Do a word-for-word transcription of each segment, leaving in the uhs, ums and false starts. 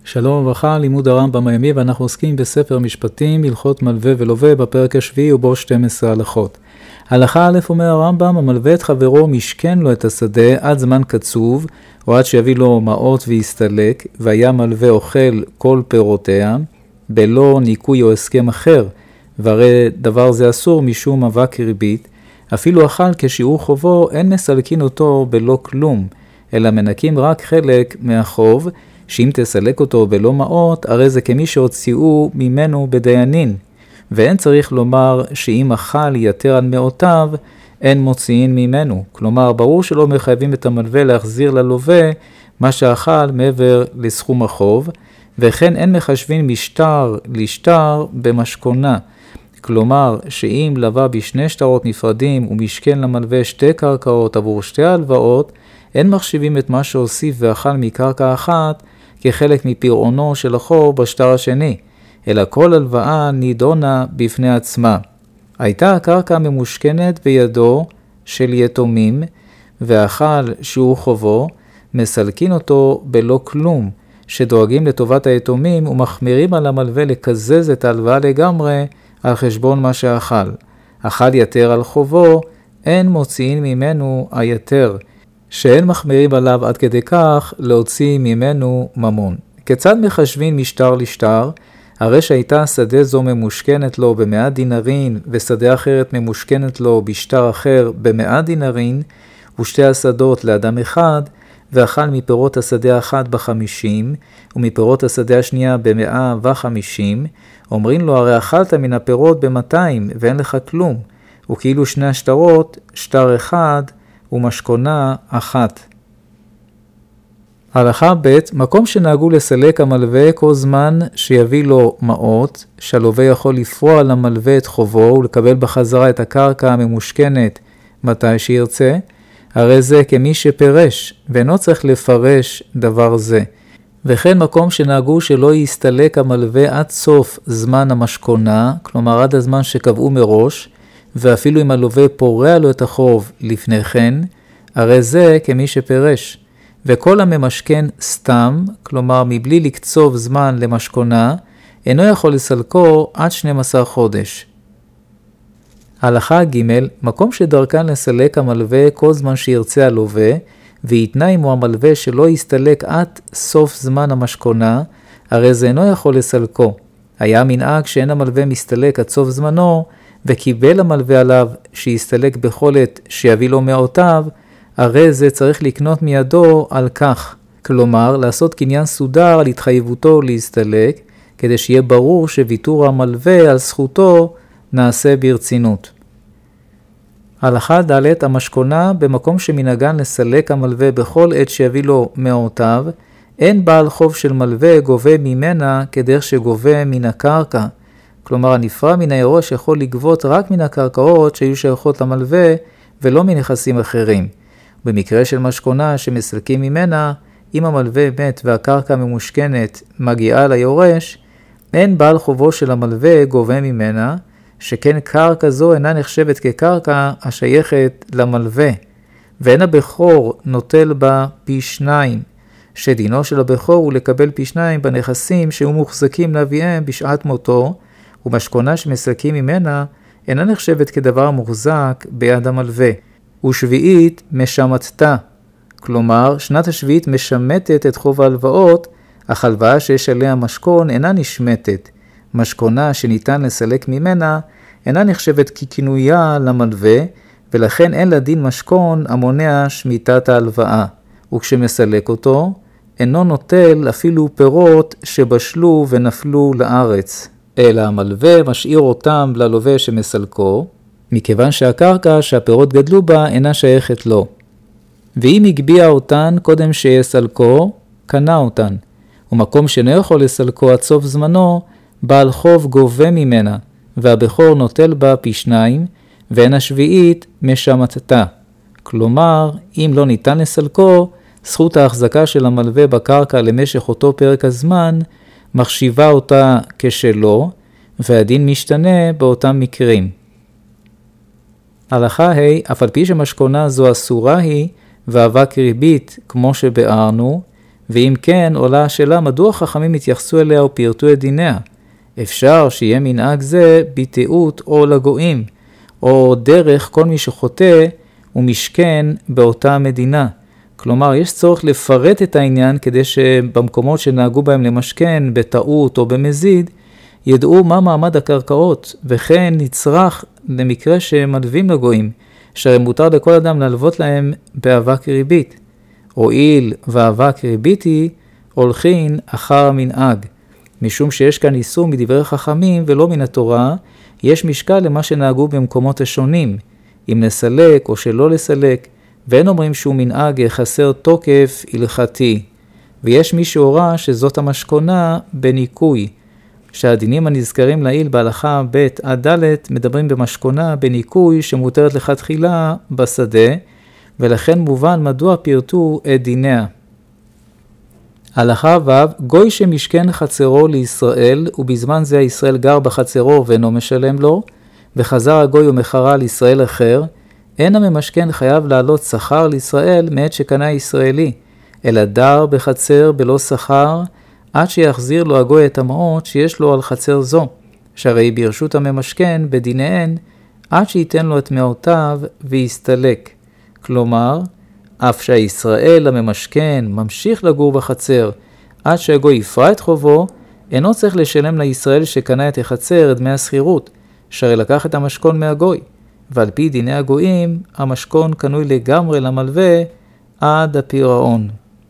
שלום וברכה, לימוד הרמב"ם היומי, ואנחנו עוסקים בספר משפטים, הלכות מלווה ולווה, בפרק השביעי ובו שתים עשרה הלכות. הלכה א' אומר הרמב"ם, המלווה את חברו משכן לו את השדה עד זמן קצוב, או עד שיביא לו מעות ויסתלק, והיה מלווה אוכל כל פירותיה, בלא ניקוי או הסכם אחר, והרי דבר זה אסור משום אבק ריבית, אפילו אכל כשיעור חובו, אין מסלקין אותו בלא כלום, אלא מנקים רק חלק מהחוב, שאם תסלק אותו בלא מעות, הרי זה כמי שהוציאו ממנו בדיינין. ואין צריך לומר שאם אכל יתר על מאותיו, אין מוציאים ממנו. כלומר, ברור שלא מחייבים את המלווה להחזיר ללווה מה שאכל מעבר לסכום החוב, וכן אין מחשבים משטר לשטר במשכונה. כלומר, שאם לווה בשני שטרות נפרדים ומשכן למלווה שתי קרקעות עבור שתי הלוואות, אין מחשיבים את מה שהוסיף ואכל מקרקע אחת כחלק מפרעונו של החוב בשטר השני, אלא כל הלוואה נידונה בפני עצמה. הייתה הקרקע ממושכנת בידו של יתומים, ואכל שהוא חובו, מסלקין אותו בלא כלום, שדואגים לטובת היתומים ומחמירים על המלווה לקזז את ההלוואה לגמרי על חשבון מה שאכל. אכל יתר על חובו, אין מוציאים ממנו היתר, שאין מחמירים עליו עד כדי כך להוציא ממנו ממון. כיצד מחשבים משטר לשטר? הרי שהייתה שדה זו ממושכנת לו במאה דינרין, ושדה אחרת ממושכנת לו בשטר אחר במאה דינרין, ושתי השדות לאדם אחד, ואכל מפירות השדה האחת בחמישים, ומפירות השדה השנייה במאה וחמישים, אומרים לו, הרי אכלת מן הפירות במאתיים, ואין לך כלום, וכאילו שני השטרות, שטר אחד, ומשכונה אחת. הלכה ב' מקום שנהגו לסלק המלווה כל זמן שיביא לו מעות, שהלווה יכול לפרוע למלווה את חובו ולקבל בחזרה את הקרקע הממושכנת מתי שירצה, הרי זה כמי שפרש, ואינו צריך לפרש דבר זה. וכן מקום שנהגו שלא יסתלק המלווה עד סוף זמן המשכונה, כלומר עד הזמן שקבעו מראש, ואפילו אם הלווה פורע לו את החוב לפני כן, הרי זה כמי שפרש. וכל הממשכן סתם, כלומר מבלי לקצוב זמן למשכונה, אינו יכול לסלקו עד שנים עשר חודש. הלכה ג' מקום שדרכן לסלק המלווה כל זמן שירצה הלווה, ויתנה עמו המלווה שלא יסתלק עד סוף זמן המשכונה, הרי זה אינו יכול לסלקו. היה מנהג שאין המלווה מסתלק עד סוף זמנו, וקיבל המלווה עליו שיסתלק בכל עת שיביא לו מאותיו, הרי זה צריך לקנות מידו על כך. כלומר, לעשות קניין סודר על התחייבותו להסתלק, כדי שיהיה ברור שוויתור המלווה על זכותו נעשה ברצינות. הלכה ד' המשכונה במקום שמנהגן לסלק המלווה בכל עת שיביא לו מאותיו, אין בעל חוב של מלווה גובה ממנה כדרך שגובה מן הקרקע. כלומר, הנפרע מן הירוש יכול לגבות רק מן הקרקעות שהיו שייכות למלווה ולא מנכסים אחרים. במקרה של משכונה שמסלקים ממנה, אם המלווה מת והקרקע ממושכנת מגיעה ליורש, אין בעל חובו של המלווה גובה ממנה, שכן קרקע זו אינה נחשבת כקרקע השייכת למלווה, ואין הבכור נוטל בה פי שניים, שדינו של הבכור הוא לקבל פי שניים בנכסים שהיו מוחזקים לאביהם בשעת מותו, ומשכונה שמסלקים ממנה אינה נחשבת כדבר מוחזק ביד המלווה. ושביעית משמטתה, כלומר שנת השביעית משמטת את חוב ההלוואות, אך הלוואה שיש עליה משכון אינה נשמטת. משכונה שניתן לסלק ממנה אינה נחשבת ככינויה למלווה, ולכן אין לדין משכון המונע שמיטת ההלוואה, וכשמסלק אותו אינו נוטל אפילו פירות שבשלו ונפלו לארץ, אלא המלווה משאיר אותם ללווה שמסלקו, מכיוון שהקרקע שהפירות גדלו בה אינה שייכת לו. ואם הגביע אותן קודם שיסלקו, קנה אותן. ומקום שאינו יכול לסלקו עד סוף זמנו, בעל חוב גובה ממנה, והבכור נוטל בה פי שניים, ואין השביעית משמטתה. כלומר, אם לא ניתן לסלקו, זכות ההחזקה של המלווה בקרקע למשך אותו פרק הזמן, מחשיבה אותה כשלו, והדין משתנה באותם מקרים. הלכה ה' אף על פי שמשכונה זו אסורה היא, ואבק ריבית כמו שבארנו, ואם כן, עולה השאלה מדוע חכמים התייחסו אליה או פירטו את דיניה. אפשר שיהיה מנהג זה ביטאות או לגויים, או דרך כל מי שחוטא ומשכן באותה מדינה. כלומר, יש צורך לפרט את העניין כדי שבמקומות שנהגו בהם למשכן, בטעות או במזיד, ידעו מה מעמד הקרקעות, וכן נצרך למקרה שהם מלווים לגויים, שהרי מותר לכל אדם ללוות להם באבק ריבית. הואיל ואבק ריבית היא, הולכין אחר המנהג. משום שיש כאן איסור מדברי חכמים ולא מן התורה, יש משקל למה שנהגו במקומות השונים, אם לסלק או שלא לסלק, ואין אומרים שהוא מנהג חסר תוקף הלכתי. ויש מי שהורה שזאת המשכונה בניקוי, שהדינים הנזכרים לעיל בהלכה ב' עד ד' מדברים במשכונה בניקוי שמותרת לכתחילה בשדה, ולכן מובן מדוע פירטו את דיניה. הלכה ו' גוי שמשכן חצרו לישראל, ובזמן זה הישראל גר בחצרו ואינו משלם לו, וחזר הגוי ומחרה לישראל אחר, אין הממשכן חייב לעלות שכר לישראל מעת שקנה ישראלי, אלא דר בחצר בלא שכר, עד שיחזיר לו הגוי את המעות שיש לו על חצר זו, שהרי ברשות הממשכן בדיניהן, עד שייתן לו את מעותיו ויסתלק. כלומר, אף שהישראל הממשכן ממשיך לגור בחצר, עד שהגוי יפרע את חובו, אינו צריך לשלם לישראל שקנה את החצר את דמי השכירות, שהרי לקח את המשכון מהגוי, ועל פי דיני הגויים, המשכון קנוי לגמרי למלווה עד הפירעון.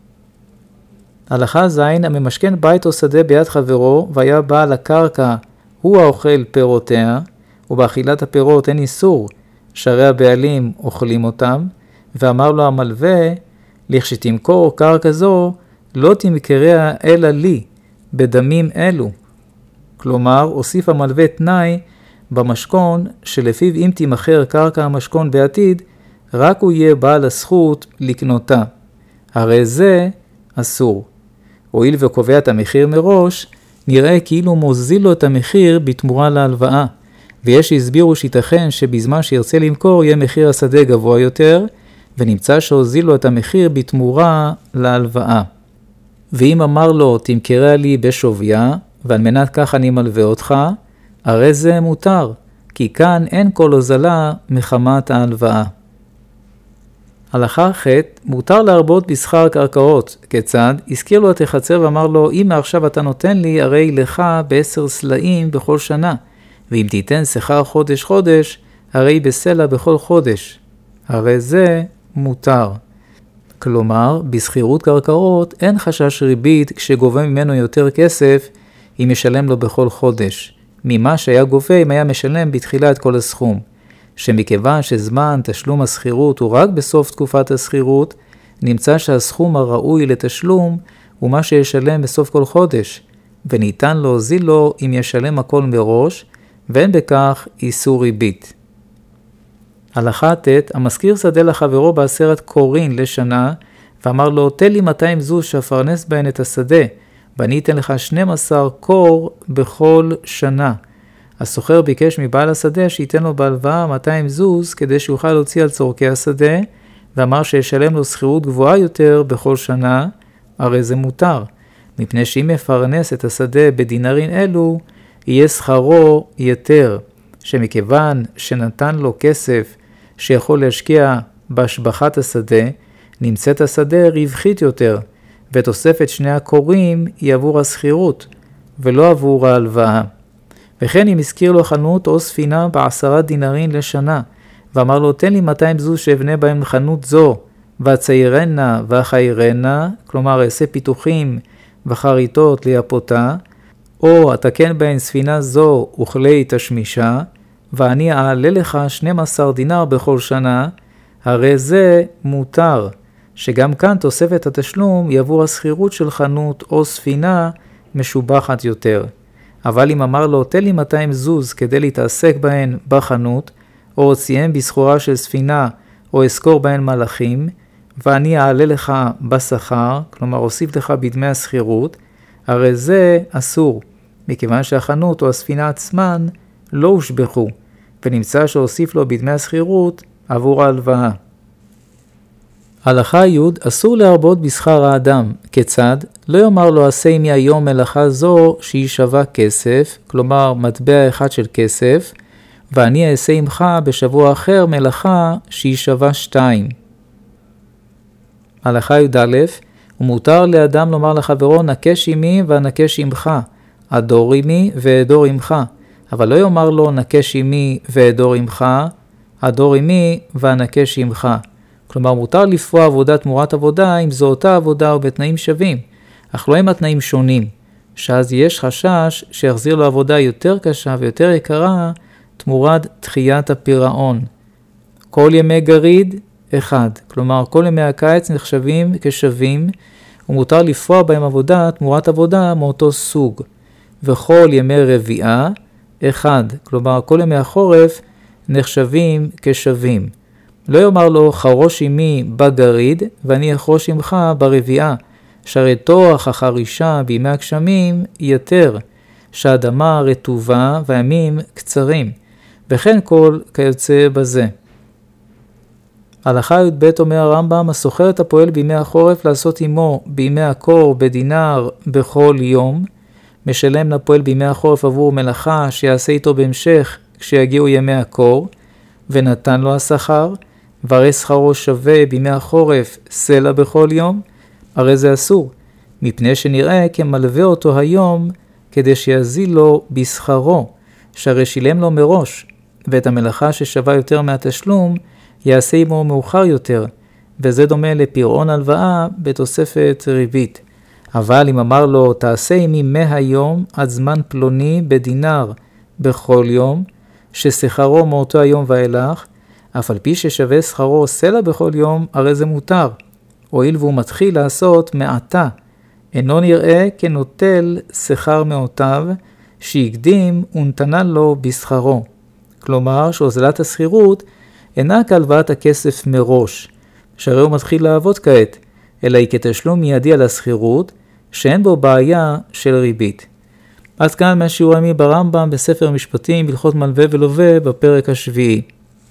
הלכה זין, הממשכן בית או שדה ביד חברו, והיה בעל הקרקע, הוא האוכל פירותיה, ובאכילת הפירות אין איסור, שהרי הבעלים אוכלים אותם, ואמר לו המלווה, לכשתמכור קרקע זו, לא תמכריה אלא לי, בדמים אלו. כלומר, הוסיף המלווה תנאי במשכון, שלפיו אם תימכר קרקע המשכון בעתיד, רק הוא יהיה בעל הזכות לקנותה. הרי זה אסור. הואיל וקובע את המחיר מראש, נראה כאילו מוזיל לו את המחיר בתמורה להלוואה. ויש שהסבירו שיתכן שבזמן שירצה למכור יהיה מחיר השדה גבוה יותר, ונמצא שהוזיל לו את המחיר בתמורה להלוואה. ואם אמר לו, תמכרה לי בשוויה, ועל מנת כך אני מלווה אותך, הרי זה מותר, כי כאן אין כל הוזלה מחמת ההלוואה. הלכה ח' מותר להרבות בשכר קרקעות. כיצד? הזכיר לו את החצר ואמר לו, אם מעכשיו אתה נותן לי, הרי לך בעשר סלעים בכל שנה, ואם תיתן שכר חודש חודש, הרי בסלע בכל חודש. הרי זה מותר. כלומר, בסחירות קרקעות אין חשש ריבית כשגובה ממנו יותר כסף אם ישלם לו בכל חודש, ממה שהיה גובה אם היה משלם בתחילה את כל הסכום. שמכיוון שזמן תשלום הסחירות הוא רק בסוף תקופת הסחירות, נמצא שהסכום הראוי לתשלום הוא מה שישלם בסוף כל חודש, וניתן להוזיל לו אם ישלם הכל מראש, ואין בכך איסור ריבית. הלכה ט' המזכיר שדה לחברו בעשרת קורין לשנה, ואמר לו, תן לי מאתיים זוז שפרנס בהן את השדה, ואני אתן לך שנים עשר קור בכל שנה. הסוחר ביקש מבעל השדה שייתן לו בהלוואה מאתיים זוז, כדי שיוכל להוציא על צורכי השדה, ואמר שישלם לו שכירות גבוהה יותר בכל שנה, הרי זה מותר, מפני שאם יפרנס את השדה בדינרים אלו, יהיה שכרו יותר, שמכיוון שנתן לו כסף שיכול להשקיע בהשבחת השדה, נמצאת השדה רווחית יותר, ותוספת שני הקוראים היא עבור הסחירות, ולא עבור ההלוואה. וכן אם הזכיר לו חנות או ספינה בעשרה דינרים לשנה, ואמר לו, תן לי מאתיים זוז שאבנה בהם חנות זו, והציירנה והחיירנה, כלומר אעשה פיתוחים וחריטות ליפותה, או התקן בהן ספינה זו וכלי תשמישה, ואני אעלה לך שנים עשר דינר בכל שנה, הרי זה מותר, שגם כאן תוספת התשלום היא עבור הסחירות של חנות או ספינה משובחת יותר. אבל אם אמר לו, תן לי מאתיים זוז כדי להתעסק בהן בחנות, או הוציאם בסחורה של ספינה, או אזכור בהן מלאכים, ואני אעלה לך בשכר, כלומר אוסיף לך בדמי הסחירות, הרי זה אסור, מכיוון שהחנות או הספינה עצמן לא הושבחו, ונמצא שהוסיף לו בדמי הסחירות עבור ההלוואה. הלכה י' אסור להרבות בשכר האדם. כיצד? לא יאמר לו עשה עמי היום מלאכה זו שהיא שווה כסף, כלומר מטבע אחד של כסף, ואני אעשה עמך בשבוע אחר מלאכה שהיא שווה שתיים. הלכה י"א ומותר לאדם לומר לחברו נקש עמי ונקש עמך, אדור עמי ואדור עמך, אבל לא יאמר לו נקש עמי ואדור עמך, אדור עמי ונקש עמך. כלומר מותר לפרוע עבודה תמורת עבודה אם זו אותה עבודה או בתנאים שווים, אך לא עם התנאים שונים, שאז יש חשש שיחזיר לו עבודה יותר קשה ויותר יקרה תמורת דחיית הפירעון. כל ימי גריד אחד, כלומר כל ימי הקיץ נחשבים כשווים ומותר לפרוע בהם עבודה תמורת עבודה מאותו סוג. וכל ימי רביעה אחד, כלומר כל ימי החורף נחשבים כשווים. לא יאמר לו חרוש עמי בגריד ואני אחרוש עמך ברביעה, שהרי תוח החרישה בימי הגשמים יותר, שהאדמה רטובה והימים קצרים, וכן כל כיוצא בזה. הלכה י"ב אומר הרמב"ם, הסוחר את הפועל בימי החורף לעשות עמו בימי הקור בדינר בכל יום, משלם לפועל בימי החורף עבור מלאכה שיעשה איתו בהמשך כשיגיעו ימי הקור, ונתן לו השכר, והרי שכרו שווה בימי החורף סלע בכל יום, הרי זה אסור, מפני שנראה כמלווה אותו היום כדי שיזיל לו בשכרו, שהרי שילם לו מראש, ואת המלאכה ששווה יותר מהתשלום יעשה עמו מאוחר יותר, וזה דומה לפירעון הלוואה בתוספת ריבית. אבל אם אמר לו תעשה עמי מהיום עד זמן פלוני בדינר בכל יום, ששכרו מאותו היום ואילך, אף על פי ששווה שכרו סלע בכל יום, הרי זה מותר, הואיל והוא מתחיל לעשות מעתה, אינו נראה כנוטל שכר מאותיו, שהקדים ונתנה לו בשכרו. כלומר שהוזלת השכירות אינה כהלוואת הכסף מראש, שהרי הוא מתחיל לעבוד כעת, אלא היא כתשלום מיידי על השכירות, שאין בו בעיה של ריבית. עד כאן מהשיעור היומי ברמב"ם בספר משפטים, בהלכות מלווה ולווה בפרק השביעי.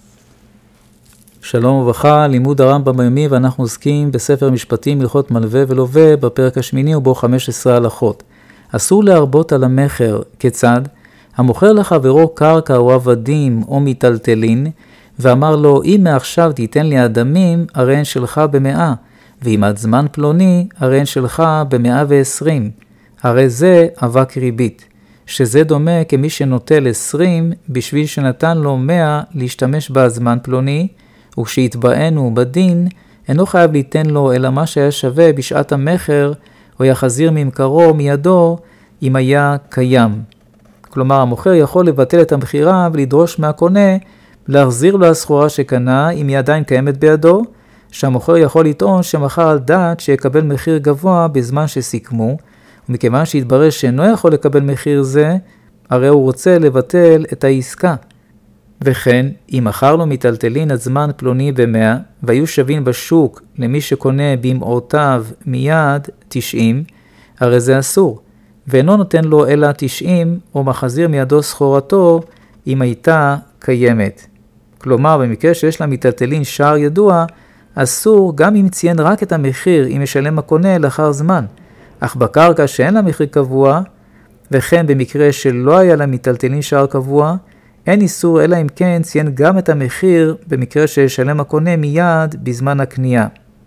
שלום וברכה, לימוד הרמב"ם היומי, ואנחנו עוסקים בספר משפטים, בהלכות מלווה ולווה בפרק השמיני ובו חמש עשרה הלכות. אסור להרבות על המחר. כיצד? המוכר לחברו קרקע או עבדים או מיטלטלין, ואמר לו, אם מעכשיו תיתן לי אדמים, הרי הן שלך במאה, ואם עד זמן פלוני, הרי הן שלך במאה ועשרים. הרי זה אבק ריבית, שזה דומה כמי שנוטל עשרים בשביל שנתן לו מאה להשתמש בה זמן פלוני, וכשיתבענו בדין, אינו חייב ליתן לו אלא מה שהיה שווה בשעת המחר, או יחזיר ממכרו מידו אם היה קיים. כלומר, המוכר יכול לבטל את המחירה ולדרוש מהקונה להחזיר לו הסחורה שקנה אם היא עדיין קיימת בידו, שהמוכר יכול לטעון שמכר על דעת שיקבל מחיר גבוה בזמן שסיכמו, ומכיוון שהתברר שאינו יכול לקבל מחיר זה, הרי הוא רוצה לבטל את העסקה. וכן, אם מכר לו מיטלטלין עד זמן פלוני במאה, והיו שווים בשוק למי שקונה במעותיו מיד תשעים, הרי זה אסור, ואינו נותן לו אלא תשעים, או מחזיר מידו סחורתו אם הייתה קיימת. כלומר, במקרה שיש לה מיטלטלין שער ידוע, אסור גם אם ציין רק את המחיר אם ישלם הקונה לאחר זמן, אך בקרקע שאין לה מחיר קבוע, וכן במקרה שלא היה לה מיטלטלין שער קבוע, אין איסור אלא אם כן ציין גם את המחיר במקרה שישלם הקונה מיד בזמן הקנייה.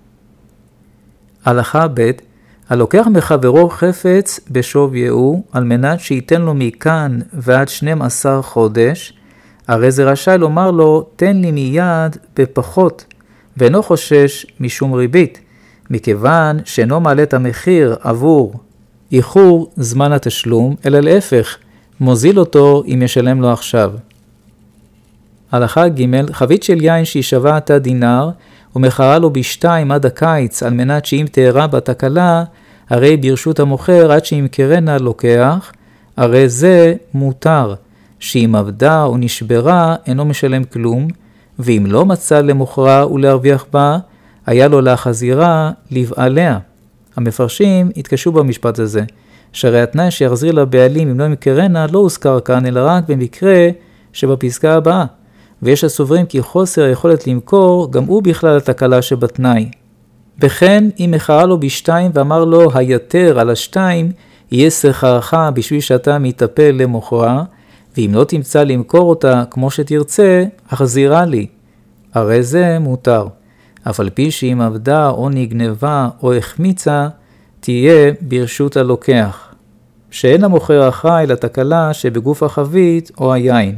הלכה ב' הלוקח מחברו חפץ בשוויהו על מנת שייתן לו מכאן ועד שנים עשר חודש, הרי זה רשאי לומר לו תן לי מיד בפחות, ואינו חושש משום ריבית, מכיוון שאינו מעלה את המחיר עבור איחור זמן התשלום, אלא להפך, מוזיל אותו אם ישלם לו עכשיו. הלכה ג' חבית של יין שהיא שווה עתה דינר, ומכרה לו בשתיים עד הקיץ, על מנת שאם תארה בתקלה, הרי ברשות המוכר עד שימכרנה לוקח, הרי זה מותר, שאם עבדה או נשברה אינו משלם כלום, ואם לא מצא למוכרה ולהרוויח בה, היה לו להחזירה לבעליה. המפרשים התקשו במשפט הזה, שהרי התנאי שיחזיר לבעלים אם לא ימכרנה לא הוזכר כאן, אלא רק במקרה שבפסקה הבאה, ויש הסוברים כי חוסר היכולת למכור גם הוא בכלל התקלה שבתנאי. וכן אם מכרה לו בשתיים ואמר לו היתר על השתיים, יהיה שכרך בשביל שאתה מתאפל למוכרה, ואם לא תמצא למכור אותה כמו שתרצה, החזירה לי. הרי זה מותר. אף על פי שאם עבדה או נגנבה או החמיצה, תהיה ברשות הלוקח. שאין המוכר אחראי לתקלה שבגוף החבית או היין.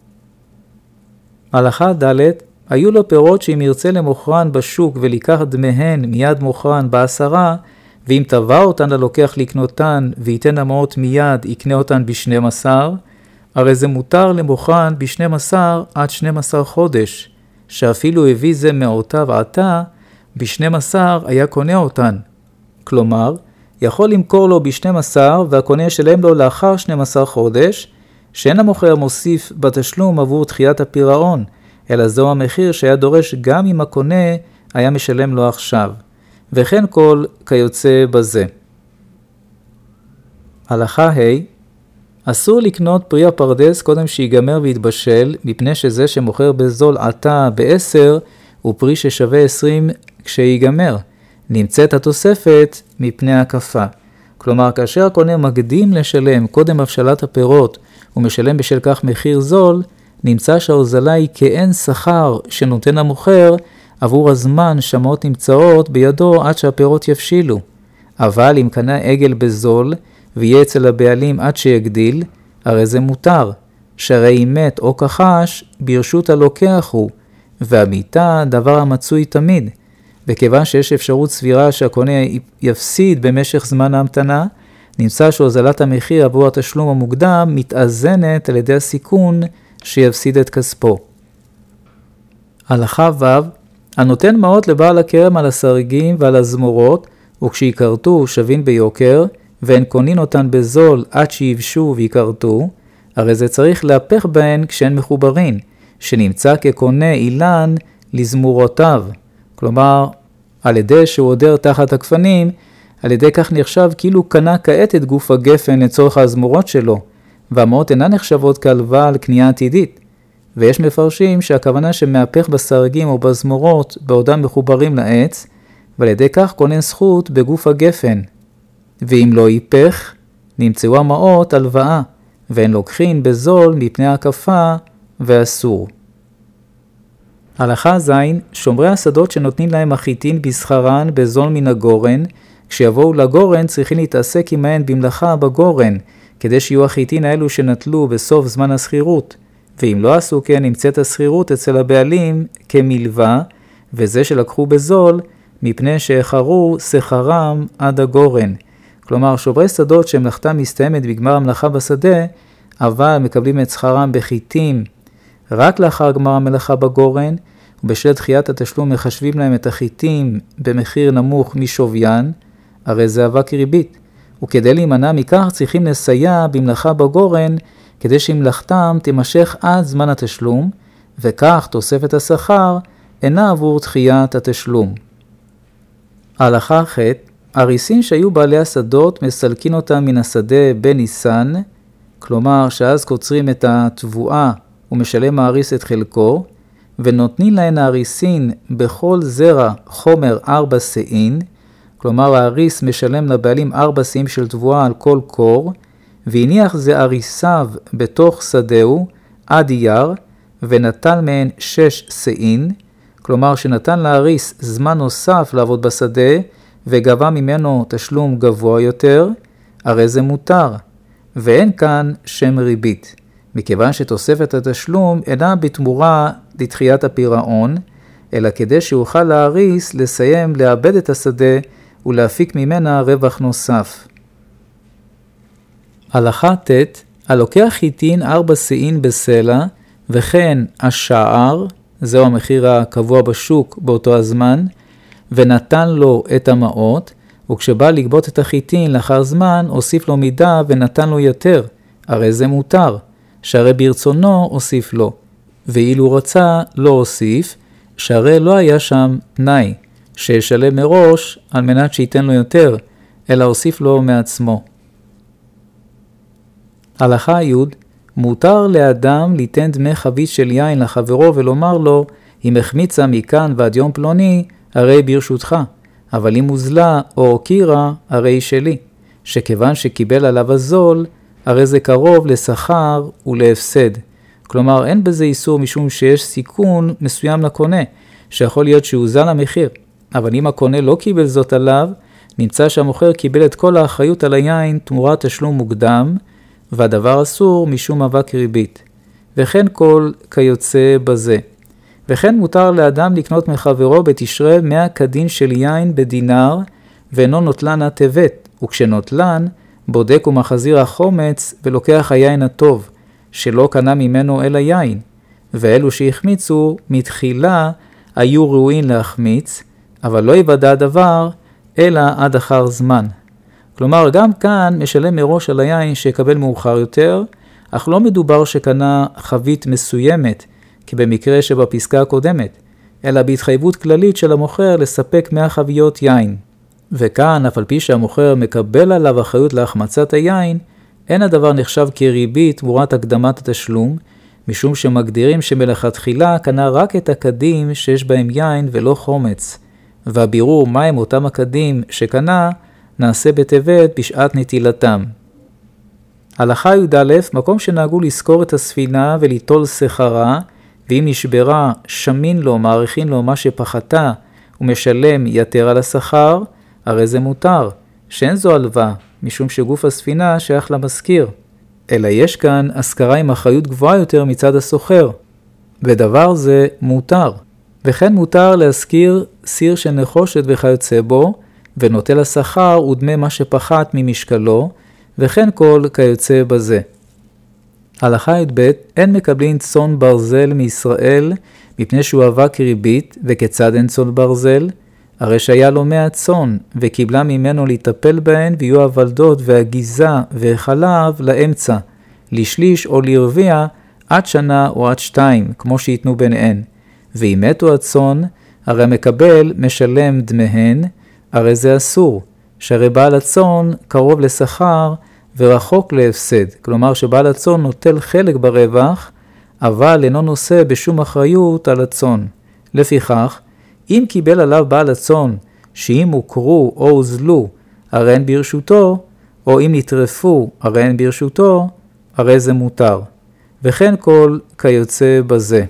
הלכה ד' היו לו פירות שאם ירצה למוכרן בשוק וליקח דמיהן מיד מוכרן בעשרה, ואם טבע אותן ללוקח לקנותן וייתן המעות מיד יקנה אותן בשנים עשר, הרי זה מותר למוכרן בשנים עשר עד שנים עשר חודש, שאפילו הביא זה מעותיו עתה, בשנים עשר היה קונה אותן. כלומר, יכול למכור לו בשנים עשר והקונה ישלם לו לאחר שנים עשר חודש, שאין המוכר מוסיף בתשלום עבור דחיית הפירעון, אלא זו המחיר שהיה דורש גם אם הקונה היה משלם לו עכשיו. וכן כל כיוצא בזה. הלכה ה' אסור לקנות פרי הפרדס קודם שיגמר ויתבשל, מפני שזה שמוכר בזול עתה בעשר, הוא פרי ששווה עשרים כשיגמר. נמצאת התוספת מפני הקפה. כלומר, כאשר הקונה מקדים לשלם קודם הבשלת הפירות, ומשלם בשל כך מחיר זול, נמצא שההוזלה היא כאין שכר שנותן המוכר, עבור הזמן שהמעות נמצאות בידו עד שהפירות יבשילו. אבל אם קנה עגל בזול, ויהיה אצל הבעלים עד שיגדיל, הרי זה מותר, שהרי אם מת או כחש, ברשות הלוקח הוא, והמיתה דבר המצוי תמיד. וכיוון שיש אפשרות סבירה שהקונה יפסיד במשך זמן ההמתנה, נמצא שהוזלת המחיר עבור התשלום המוקדם מתאזנת על ידי הסיכון שיפסיד את כספו. הלכה ו' הנותן מעות לבעל הכרם על הסרגים ועל הזמורות, וכשיקרתו שווין ביוקר, והן קונין אותן בזול עד שיבשו ויקרתו, הרי זה צריך להפך בהן כשהן מחוברין, שנמצא כקונה אילן לזמורותיו. כלומר, על ידי שהוא עודר תחת הכפנים, על ידי כך נחשב כאילו קנה כעת את גוף הגפן לצורך הזמורות שלו, והמעות אינן נחשבות כהלוואה על קנייה עתידית. ויש מפרשים שהכוונה שמהפך בסרגים או בזמורות בעודם מחוברים לעץ, ועל ידי כך קונה זכות בגוף הגפן. ואם לא ייפך, נמצאו המעות הלוואה, והן לוקחין בזול מפני הקפה ואסור. הלכה ז' שומרי השדות שנותנים להם החיטין בשכרן בזול מן הגורן, כשיבואו לגורן צריכים להתעסק עמהן במלאכה בגורן, כדי שיהיו החיטין האלו שנטלו בסוף זמן הסחירות, ואם לא עשו כן נמצאת הסחירות אצל הבעלים כמלווה, וזה שלקחו בזול מפני שהחרו שכרם עד הגורן. כלומר, שומרי שדות שמלאכתם מסתיימת בגמר המלאכה בשדה, אבל מקבלים את שכרם בחיטים רק לאחר גמר המלאכה בגורן, ובשל דחיית התשלום מחשבים להם את החיטים במחיר נמוך משוויין, הרי זה הווה כריבית. וכדי להימנע מכך צריכים לסייע במלאכה בגורן, כדי שמלאכתם תימשך עד זמן התשלום, וכך תוספת השכר אינה עבור דחיית התשלום. הלכה ח' הריסים שהיו בעלי השדות מסלקין אותם מן השדה בניסן, כלומר שאז קוצרים את התבואה ומשלם האריס את חלקו, ונותנים להן האריסין בכל זרע חומר ארבע סעין, כלומר האריס משלם לבעלים ארבע סעים של תבואה על כל קור, והניח זה אריסיו בתוך שדהו עד אייר, ונטל מהן שש סעין, כלומר שנתן לאריס זמן נוסף לעבוד בשדה, וגבה ממנו תשלום גבוה יותר, הרי זה מותר, ואין כאן שם ריבית, מכיוון שתוספת התשלום אינה בתמורה לתחיית הפירעון, אלא כדי שאוכל לאריס לסיים לאבד את השדה ולהפיק ממנה רווח נוסף. הלכה ט' הלוקח חיטין ארבע סעין בסלע, וכן השער, זהו המחיר הקבוע בשוק באותו הזמן, ונתן לו את המעות, וכשבא לגבות את החיטין לאחר זמן, הוסיף לו מידה ונתן לו יותר, הרי זה מותר, שהרי ברצונו הוסיף לו, ואילו רצה לא הוסיף, שהרי לא היה שם תנאי, שישלם מראש על מנת שייתן לו יותר, אלא הוסיף לו מעצמו. הלכה י' מותר לאדם ליתן דמי חבית של יין לחברו ולומר לו, אם החמיצה מכאן ועד יום פלוני, הרי ברשותך, אבל אם הוזלה או קירה, הרי שלי, שכיוון שקיבל עליו הזול, הרי זה קרוב לשכר ולהפסד. כלומר, אין בזה איסור משום שיש סיכון מסוים לקונה, שיכול להיות שהוזל המחיר. אבל אם הקונה לא קיבל זאת עליו, נמצא שהמוכר קיבל את כל האחריות על היין תמורת תשלום מוקדם, והדבר אסור משום אבק ריבית. וכן כל כיוצא בזה. וכן מותר לאדם לקנות מחברו בתשרי מאה כדין של יין בדינר, ואינו נוטלן הטבת, וכשנוטלן, בודק ומחזיר החומץ ולוקח היין הטוב, שלא קנה ממנו אלא יין, ואלו שהחמיצו מתחילה היו ראויים להחמיץ, אבל לא יוודע הדבר אלא עד אחר זמן. כלומר, גם כאן משלם מראש על היין שיקבל מאוחר יותר, אך לא מדובר שקנה חבית מסוימת, כי במקרה שבפסקה הקודמת, אלא בהתחייבות כללית של המוכר לספק מאה חביות יין. וכאן, אף על פי שהמוכר מקבל עליו אחריות להחמצת היין, אין הדבר נחשב כריבית תמורת הקדמת התשלום, משום שמגדירים שמלכתחילה קנה רק את הקדים שיש בהם יין ולא חומץ, והבירור מהם אותם הקדים שקנה נעשה בטבת בשעת נטילתם. הלכה י"א, מקום שנהגו לזכור את הספינה וליטול שכרה, ואם נשברה שמין לו, מעריכין לו מה שפחתה ומשלם יתר על השכר, הרי זה מותר, שאין זו הלוואה, משום שגוף הספינה שייך למזכיר. אלא יש כאן השכרה עם אחריות גבוהה יותר מצד הסוחר. ודבר זה מותר. וכן מותר להזכיר סיר של נחושת וכיוצא בו, ונוטל השכר ודמה מה שפחת ממשקלו, וכן כל כיוצא בזה. הלכה י"ב, אין מקבלין צאן ברזל מישראל, מפני שהוא אבק ריבית, וכיצד אין צאן ברזל? הרי שהיה לו מאה צאן, וקיבלה ממנו לטפל בהן, ויהיו הוולדות והגיזה והחלב לאמצע, לשליש או לרביע, עד שנה או עד שתיים, כמו שיתנו ביניהן. ואם מתו הצאן, הרי מקבל משלם דמיהן, הרי זה אסור, שהרי בעל הצאן קרוב לשכר ורחוק להפסד, כלומר שבעל הצאן נוטל חלק ברווח, אבל אינו נושא בשום אחריות על הצאן. לפיכך, אם קיבל עליו בעל הצאן, שאם הוכרו או הוזלו, הרי אין ברשותו, או אם נטרפו, הרי אין ברשותו, הרי זה מותר. וכן כל כיוצא בזה.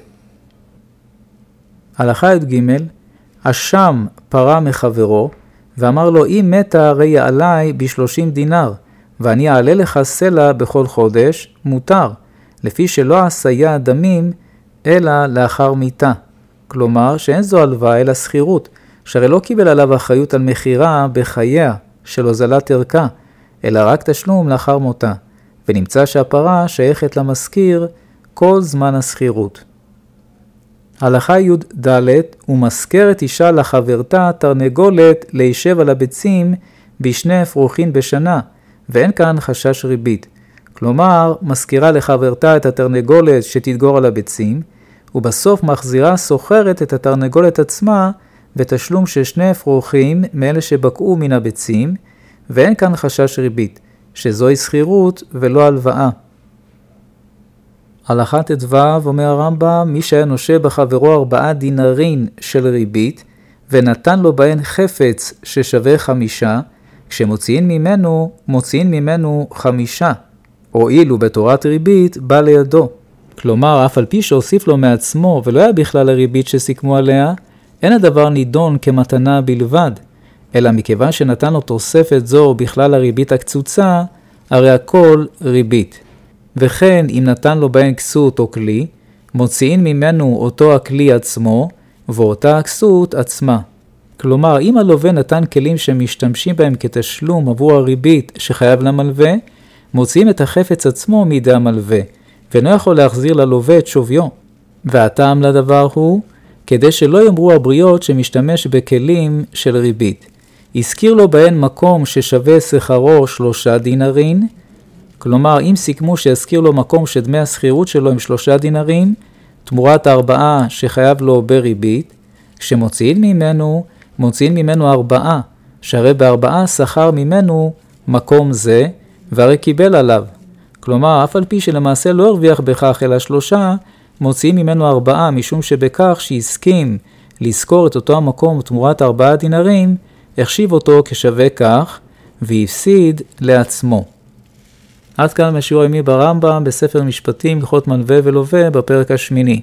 הלכה י"ג, אשם פרה מחברו, ואמר לו, אם מתה הרי יעלי בשלושים דינר, ואני אעלה לך סלע בכל חודש, מותר, לפי שלא עשיה דמים, אלא לאחר מיתה. כלומר, שאין זו הלוואה אלא שכירות, שהרי לא קיבל עליו אחריות על מחירה בחייה של הוזלת ערכה, אלא רק תשלום לאחר מותה, ונמצא שהפרה שייכת למזכיר כל זמן השכירות. הלכה י"ד, ומזכרת אישה לחברתה תרנגולת להישב על הביצים בשני אפרוחין בשנה, ואין כאן חשש ריבית. כלומר, מזכירה לחברתה את התרנגולת שתתגור על הביצים, ובסוף מחזירה סוחרת את התרנגולת עצמה בתשלום של שני אפרוחים מאלה שבקעו מן הביצים, ואין כאן חשש ריבית, שזוהי שכירות ולא הלוואה. הלכה ט"ו, אומר הרמב"ם, מי שהיה נושה בחברו ארבעה דינרין של ריבית, ונתן לו בהן חפץ ששווה חמישה, כשמוציאים ממנו, מוציאים ממנו חמישה, או אילו בתורת ריבית בא לידו. כלומר, אף על פי שהוסיף לו מעצמו ולא היה בכלל הריבית שסיכמו עליה, אין הדבר נידון כמתנה בלבד, אלא מכיוון שנתן לו תוספת זו בכלל הריבית הקצוצה, הרי הכל ריבית. וכן, אם נתן לו בהן כסות או כלי, מוציאים ממנו אותו הכלי עצמו, ואותה הכסות עצמה. כלומר, אם הלווה נתן כלים שמשתמשים בהם כתשלום עבור הריבית שחייב למלווה, מוציאים את החפץ עצמו מידי המלווה, ואינו יכול להחזיר ללווה את שוויו. והטעם לדבר הוא, כדי שלא יאמרו הבריות שמשתמש בכלים של ריבית. הזכיר לו בהן מקום ששווה שכרו שלושה דינרין, כלומר, אם סיכמו שיזכיר לו מקום שדמי השכירות שלו עם שלושה דינרים, תמורת ארבעה שחייב לו בריבית, כשמוציאים ממנו, מוציאים ממנו ארבעה, שהרי בארבעה שכר ממנו מקום זה, והרי קיבל עליו. כלומר, אף על פי שלמעשה לא הרוויח בכך אלא שלושה, מוציאים ממנו ארבעה, משום שבכך שהסכים לזכור את אותו המקום תמורת ארבעה דינרים, החשיב אותו כשווה כך, והפסיד לעצמו. עד כאן משיעור היומי ברמב"ם בספר משפטים, הלכות מלווה ולווה, בפרק השמיני.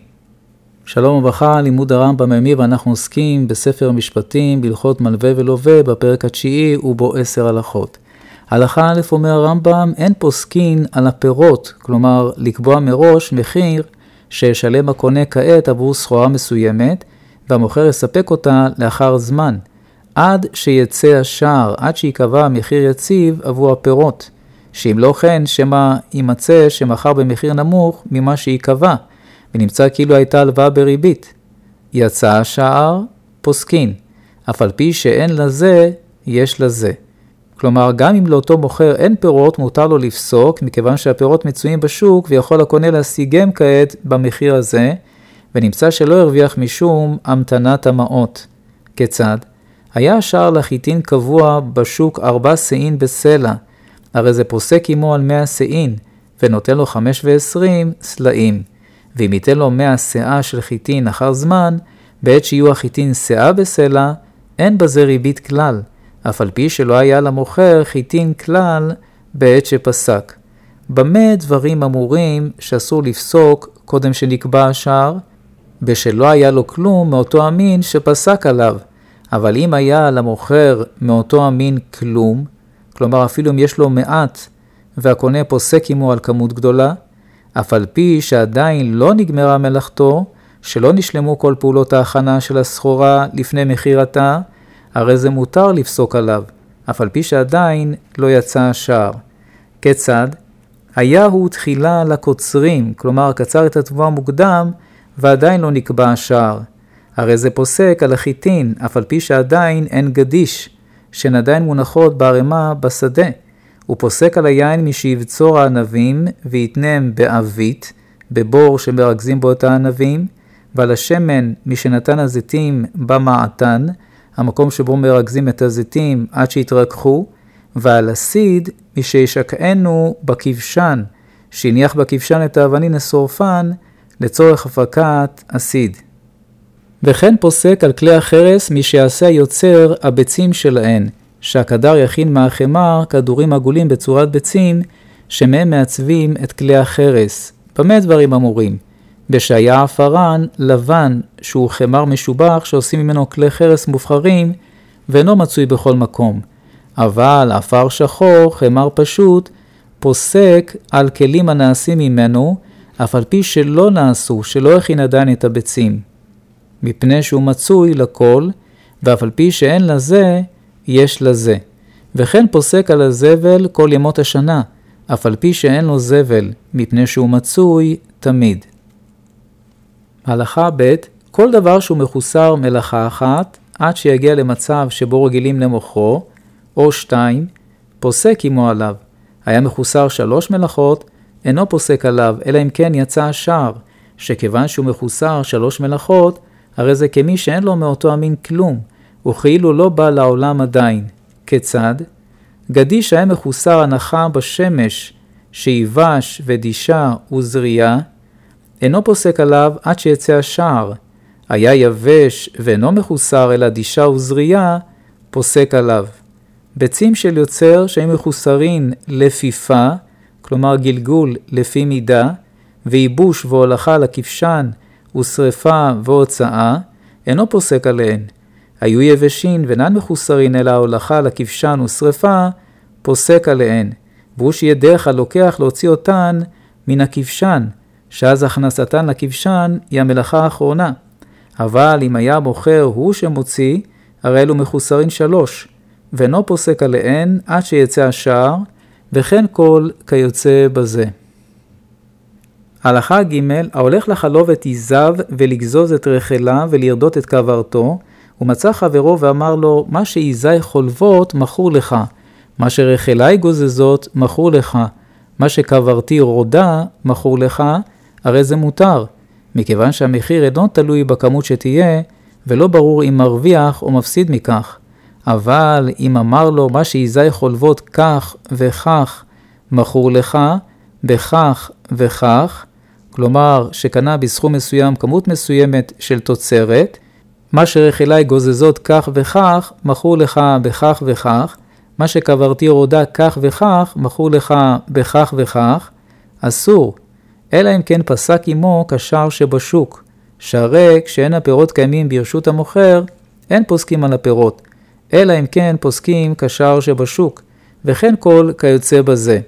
שלום וברכה, לימוד הרמב"ם היומי, ואנחנו עוסקים בספר משפטים, בהלכות מלווה ולווה, בפרק התשיעי ובו עשר הלכות. הלכה א' אומר הרמב"ם, אין פוסקין על הפירות, כלומר לקבוע מראש מחיר שישלם הקונה כעת עבור סחורה מסוימת, והמוכר יספק אותה לאחר זמן, עד שיצא השער, עד שיקבע מחיר יציב עבור הפירות, שאם לא כן, שמה יימצא שמחר במחיר נמוך ממה שיקבע, ונמצא כאילו הייתה הלוואה בריבית. יצא השער, פוסקין, אף על פי שאין לזה, יש לזה. כלומר, גם אם לאותו מוכר אין פירות, מותר לו לפסוק, מכיוון שהפירות מצויים בשוק, ויכול הקונה להשיגם כעת במחיר הזה, ונמצא שלא הרוויח משום המתנת המעות. כיצד? היה השער לחיטין קבוע בשוק ארבע סעין בסלע, הרי זה פוסק עמו על מאה סעין, ונותן לו חמש ועשרים סלעים. ואם ייתן לו מאה שאה של חיטין אחר זמן, בעת שיהיו החיטין שאה בסלע, אין בזה ריבית כלל, אף על פי שלא היה למוכר חיטין כלל בעת שפסק. במה דברים אמורים שאסור לפסוק קודם שנקבע השער? בשלא היה לו כלום מאותו המין שפסק עליו. אבל אם היה למוכר מאותו המין כלום, כלומר אפילו אם יש לו מעט והקונה פוסק עמו על כמות גדולה, אף על פי שעדיין לא נגמרה מלאכתו, שלא נשלמו כל פעולות ההכנה של הסחורה לפני מחירתה, הרי זה מותר לפסוק עליו, אף על פי שעדיין לא יצא השער. כיצד? היה הוא תחילה לקוצרים, כלומר קצר את התבואה מוקדם, ועדיין לא נקבע השער. הרי זה פוסק על החיטין, אף על פי שעדיין אין גדיש, שהן עדיין מונחות בערימה בשדה. הוא פוסק על היין משיבצור הענבים, ויתנם בעבית, בבור שמרכזים בו את הענבים, ועל השמן משנתן הזיתים במעתן, המקום שבו מרכזים את הזיתים עד שהתרככו, ועל הסיד משישקענו בכבשן, שהניח בכבשן את האבנים לשורפן, לצורך הפקת הסיד. וכן פוסק על כלי החרס מי שיעשה היוצר הביצים שלהן, שהקדר יכין מהחמר כדורים עגולים בצורת ביצים, שמהם מעצבים את כלי החרס. במה דברים אמורים? בשהיה אפרן לבן, שהוא חמר משובח שעושים ממנו כלי חרס מובחרים, ואינו מצוי בכל מקום. אבל אפר שחור, חמר פשוט, פוסק על כלים הנעשים ממנו, אף על פי שלא נעשו, שלא הכין עדיין את הביצים. מפני שהוא מצוי לכל, ואף על פי שאין לזה, יש לזה. וכן פוסק על הזבל כל ימות השנה, אף על פי שאין לו זבל, מפני שהוא מצוי תמיד. הלכה ב' כל דבר שהוא מחוסר מלאכה אחת, עד שיגיע למצב שבו רגילים למוכרו, או שתיים, פוסק עמו עליו. היה מחוסר שלוש מלאכות, אינו פוסק עליו, אלא אם כן יצא השער, שכיוון שהוא מחוסר שלוש מלאכות, הרי זה כמי שאין לו מאותו המין כלום, וכאילו לא בא לעולם עדיין. כיצד? גדיש היה מחוסר הנחה בשמש, שיבש ודישה וזריעה, אינו פוסק עליו עד שיצא השער. היה יבש ואינו מחוסר אלא דישה וזריעה, פוסק עליו. ביצים של יוצר שהם מחוסרים לפיפה, כלומר גלגול לפי מידה, וייבוש והולכה לכבשן ושריפה והוצאה, אינו פוסק עליהן. היו יבשין ואינן מחוסרין אלא ההולכה לכבשן ושריפה, פוסק עליהן. והוא שיהיה דרך הלוקח להוציא אותן מן הכבשן, שאז הכנסתן לכבשן היא המלאכה האחרונה. אבל אם היה מוכר הוא שמוציא, הרי אלו מחוסרין שלוש, ואינו פוסק עליהן עד שיצא השער, וכן כל כיוצא בזה. הלכה ג' ההולך לחלוב את עיזיו ולגזוז את רחלה ולרדות את קברתו, הוא מצא חברו ואמר לו, מה שעיזי חולבות מכור לך, מה שרחלי גוזזות מכור לך, מה שקברתי רודה מכור לך, הרי זה מותר, מכיוון שהמחיר אינו תלוי בכמות שתהיה, ולא ברור אם מרוויח או מפסיד מכך. אבל אם אמר לו מה שעיזי חולבות כך וכך מכור לך, בכך וכך, כלומר שקנה בסכום מסוים כמות מסוימת של תוצרת, מה שרחלי גוזזות כך וכך, מכרו לך בכך וכך, מה שקברתי רודה כך וכך, מכרו לך בכך וכך, אסור, אלא אם כן פסק עמו כשער שבשוק, שהרי כשאין הפירות קיימים ברשות המוכר, אין פוסקים על הפירות, אלא אם כן פוסקים כשער שבשוק, וכן כל כיוצא בזה.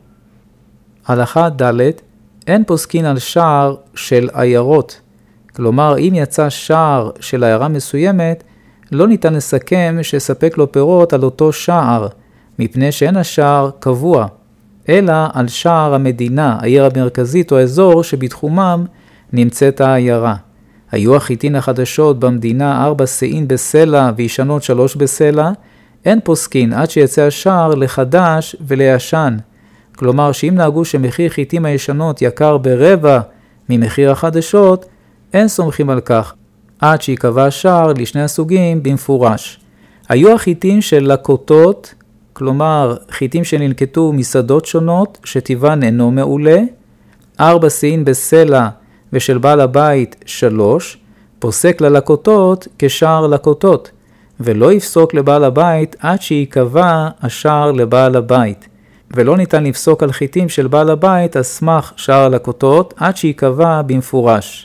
הלכה ד' אין פוסקין על שער של עיירות, כלומר אם יצא שער של עיירה מסוימת, לא ניתן לסכם שספק לו פירות על אותו שער, מפני שאין השער קבוע, אלא על שער המדינה, העיר המרכזית או האזור שבתחומם נמצאת העיירה. היו החיטין החדשות במדינה ארבע שאים בסלע וישנות שלוש בסלע, אין פוסקין עד שיצא השער לחדש ולישן. כלומר שאם נהגו שמחיר חיטים הישנות יקר ברבע ממחיר החדשות, אין סומכים על כך, עד שיקבע השער לשני הסוגים במפורש. היו החיטים של לקוטות, כלומר חיטים שנלקטו מסעדות שונות, שטבען אינו מעולה, ארבע שאים בסלע ושל בעל הבית שלוש, פוסק ללקוטות כשער לקוטות, ולא יפסוק לבעל הבית עד שיקבע השער לבעל הבית. ולא ניתן לפסוק על חיטים של בעל הבית על סמך שער הלקוטות עד שיקבע במפורש.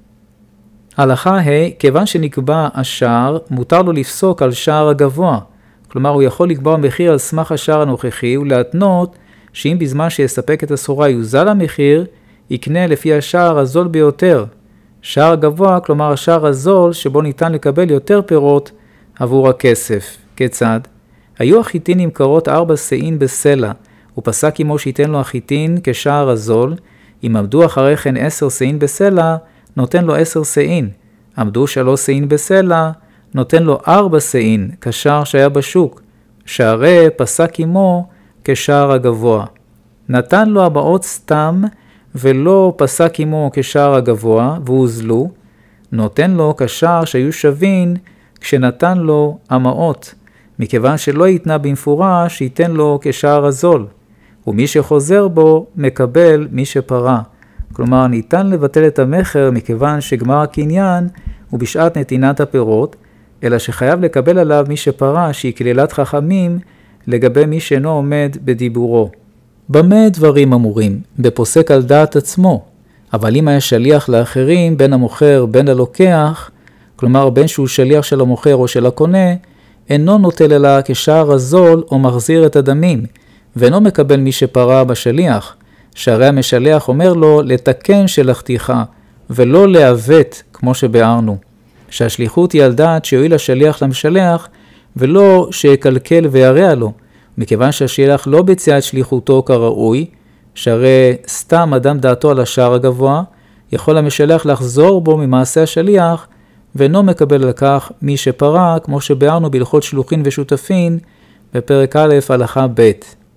הלכה ה' כיוון שנקבע השער, מותר לו לפסוק על שער הגבוה. כלומר, הוא יכול לקבוע מחיר על סמך השער הנוכחי ולהתנות שאם בזמן שיספק את הסחורה יוזל המחיר, יקנה לפי השער הזול ביותר. שער גבוה, כלומר השער הזול שבו ניתן לקבל יותר פירות עבור הכסף. כיצד? היו החיטין נמכרות ארבע שאים בסלע, ופסק עמו שייתן לו החיטין כשער הזול. אם עמדו אחרי כן עשר שאים בסלע, נותן לו עשר שאים. עמדו שלוש שאים בסלע, נותן לו ארבע שאים, כשער שהיה בשוק, שהרי פסק עמו כשער הגבוה. נתן לו הבאות סתם, ולא פסק עמו כשער הגבוה, והוזלו, נותן לו כשער שהיו שווין, כשנתן לו המאות, מכיוון שלא יתנה במפורש, ייתן לו כשער הזול, ומי שחוזר בו מקבל מי שפרה. כלומר, ניתן לבטל את המחר מכיוון שגמר הקניין הוא בשעת נתינת הפירות, אלא שחייב לקבל עליו מי שפרה שהיא כלילת חכמים לגבי מי שאינו עומד בדיבורו. במה דברים אמורים? בפוסק על דעת עצמו, אבל אם היה שליח לאחרים בין המוכר בין הלוקח, כלומר בין שהוא שליח של המוכר או של הקונה, אינו נוטל אלא כשער הזול או מחזיר את הדמים, ואינו מקבל מי שפרה בשליח, שהרי המשלח אומר לו לתקן שלחתיך, ולא לעוות כמו שבארנו. שהשליחות היא על דעת שיועיל השליח למשלח, ולא שיקלקל וירע לו, מכיוון שהשליח לא ביצע את שליחותו כראוי, שהרי סתם אדם דעתו על השער הגבוה, יכול המשלח לחזור בו ממעשה השליח, ואינו מקבל על כך מי שפרה, כמו שבארנו בהלכות שלוחין ושותפין, בפרק א' הלכה ב'.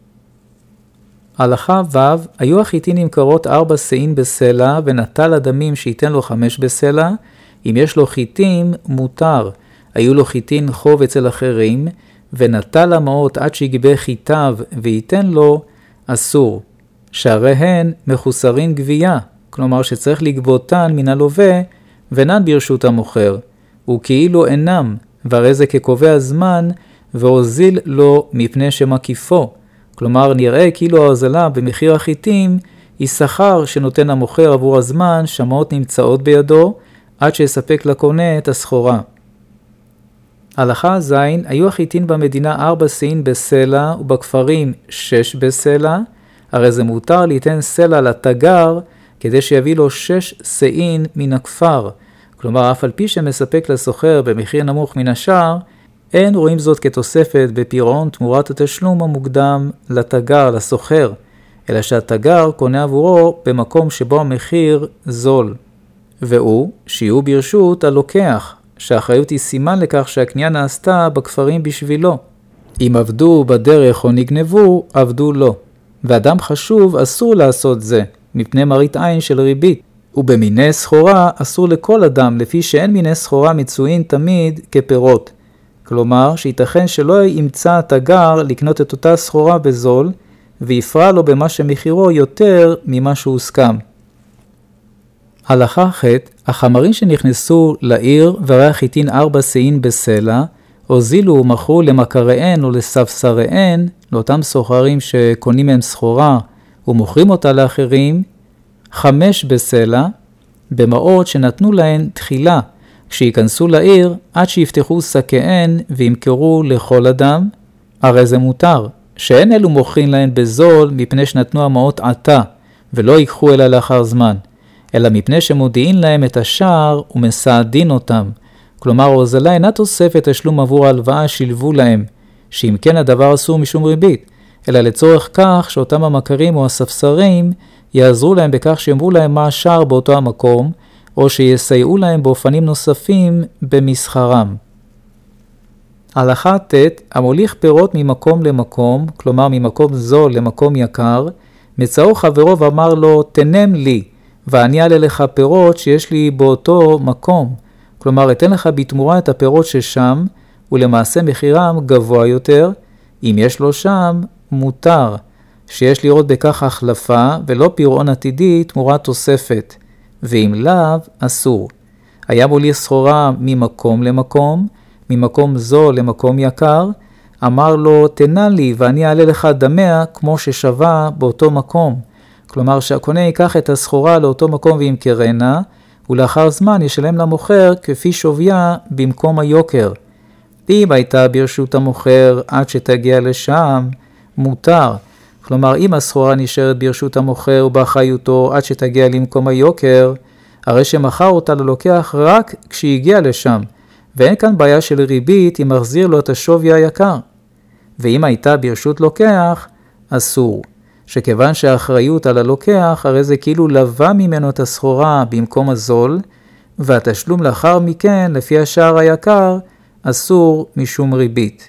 הלכה ו' היו החיטין נמכרות ארבע שאים בסלע, ונטל הדמים שייתן לו חמש בסלע. אם יש לו חיטים מותר, היו לו חיטין חוב אצל אחרים, ונטל המעות עד שיגבה חיטיו וייתן לו, אסור. שהרי הן מחוסרין גבייה, כלומר שצריך לגבותן מן הלווה, ונן ברשות המוכר, וכאילו אינם, והרי זה כקובע הזמן, והוזיל לו מפני שמקיפו. כלומר נראה כאילו ההוזלה במחיר החיטים היא שכר שנותן המוכר עבור הזמן שהמעות נמצאות בידו, עד שיספק לקונה את הסחורה. הלכה ז' היו החיטין במדינה ארבע שאים בסלע, ובכפרים שש בסלע, הרי זה מותר ליתן סלע לתגר, כדי שיביא לו שש שאים מן הכפר. כלומר, אף על פי שמספק לסוחר במחיר נמוך מן השאר, אין רואים זאת כתוספת בפירעון תמורת התשלום המוקדם לתגר, לסוחר, אלא שהתגר קונה עבורו במקום שבו המחיר זול. והוא שיהיו ברשות הלוקח, שהאחריות היא סימן לכך שהקנייה נעשתה בכפרים בשבילו. אם עבדו בדרך או נגנבו, עבדו לו. ואדם חשוב אסור לעשות זה, מפני מראית עין של ריבית. ובמיני סחורה אסור לכל אדם, לפי שאין מיני סחורה מצוין תמיד כפירות. כלומר, שייתכן שלא ימצא התגר לקנות את אותה סחורה בזול, ויפרע לו במה שמחירו יותר ממה שהוסכם. הלכה ח' החמרים שנכנסו לעיר וריח חיטין ארבע סעין בסלע, הוזילו ומכרו למכריהן או לספסריהן, לאותם סוחרים שקונים מהם סחורה ומוכרים אותה לאחרים, חמש בסלע, במעות שנתנו להן תחילה, כשיכנסו לעיר עד שיפתחו שקיהן וימכרו לכל אדם, הרי זה מותר, שאין אלו מוכרים להן בזול מפני שנתנו המעות עתה, ולא ייקחו אלא לאחר זמן, אלא מפני שמודיעין להם את השער ומסעדין אותם. כלומר, הוזלה אינה תוספת תשלום עבור ההלוואה שילבו להם, שאם כן הדבר אסור משום ריבית, אלא לצורך כך שאותם המכרים או הספסרים יעזרו להם בכך שיאמרו להם מה השער באותו המקום, או שיסייעו להם באופנים נוספים במסחרם. הלכה ט' המוליך פירות ממקום למקום, כלומר ממקום זול למקום יקר, מצאו חברו ואמר לו, תנם לי, ואני אעלה לך פירות שיש לי באותו מקום. כלומר, אתן לך בתמורה את הפירות ששם, ולמעשה מחירם גבוה יותר. אם יש לו שם, מותר, שיש לראות בכך החלפה, ולא פירעון עתידי תמורת תוספת. ואם לאו, אסור. היה מוליך סחורה ממקום למקום, ממקום זול למקום יקר, אמר לו, תנן לי ואני אעלה לך דמיה כמו ששווה באותו מקום. כלומר שהקונה ייקח את הסחורה לאותו מקום וימכרנה, ולאחר זמן ישלם למוכר כפי שוויה במקום היוקר. אם הייתה ברשות המוכר עד שתגיע לשם, מותר. כלומר, אם הסחורה נשארת ברשות המוכר ובאחריותו עד שתגיע למקום היוקר, הרי שמכר אותה ללוקח רק כשהגיע לשם, ואין כאן בעיה של ריבית אם מחזיר לו את השווי היקר. ואם הייתה ברשות לוקח, אסור. שכיוון שהאחריות על הלוקח, הרי זה כאילו לווה ממנו את הסחורה במקום הזול, והתשלום לאחר מכן, לפי השער היקר, אסור משום ריבית.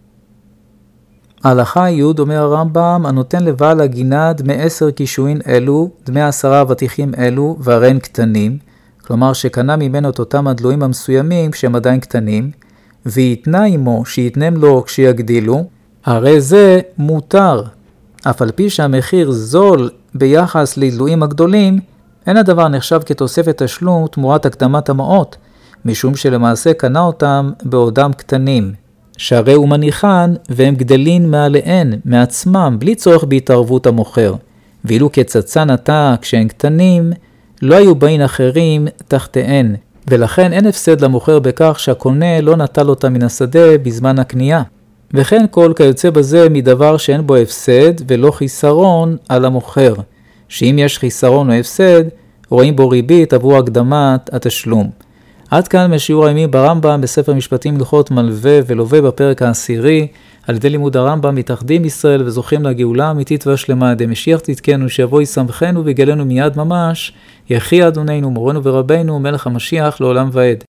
הלכה י' אומר הרמב"ם, הנותן לבעל הגינה דמי עשר קישואין אלו, דמי עשרה אבטיחים אלו, והרי הם קטנים, כלומר שקנה ממנו את אותם הדלויים המסוימים כשהם עדיין קטנים, ויתנה עמו שיתנם לו כשיגדילו, הרי זה מותר. אף על פי שהמחיר זול ביחס לדלויים הגדולים, אין הדבר נחשב כתוספת תשלום תמורת הקדמת המעות, משום שלמעשה קנה אותם בעודם קטנים, שהרי הוא מניחן והם גדלין מעליהן, מעצמם, בלי צורך בהתערבות המוכר. ואילו כצצה נטע כשהן קטנים, לא היו באים אחרים תחתיהן, ולכן אין הפסד למוכר בכך שהקונה לא נטל אותה מן השדה בזמן הקנייה. וכן כל כיוצא בזה מדבר שאין בו הפסד ולא חיסרון על המוכר, שאם יש חיסרון או הפסד, רואים בו ריבית עבור הקדמת התשלום. עד כאן משיעור היומי ברמב"ם בספר משפטים הלכות מלווה ולווה בפרק העשירי, על ידי לימוד הרמב"ם מתאחדים ישראל וזוכים לגאולה אמיתית והשלמה, דמשיח צדקנו שיבוא ישמחנו ויגאלנו מיד ממש, יחי אדוננו מורנו ורבנו מלך המשיח לעולם ועד.